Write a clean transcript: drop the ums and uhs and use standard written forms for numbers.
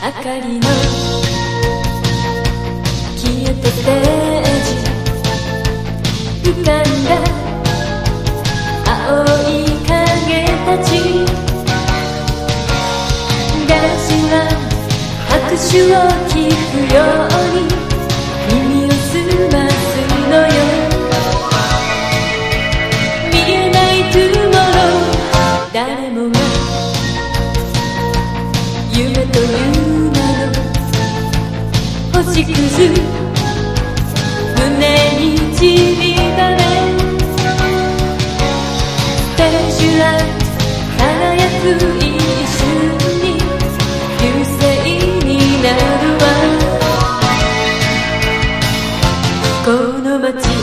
明かりの消えたステージ、浮かんだ青い影たち、ガラスは拍手を聞くように耳を澄ますのよ。見えないトゥモロー、誰もが夢という名の星屑胸に散りばめ、ステージは輝く一瞬に流星になるわ。この街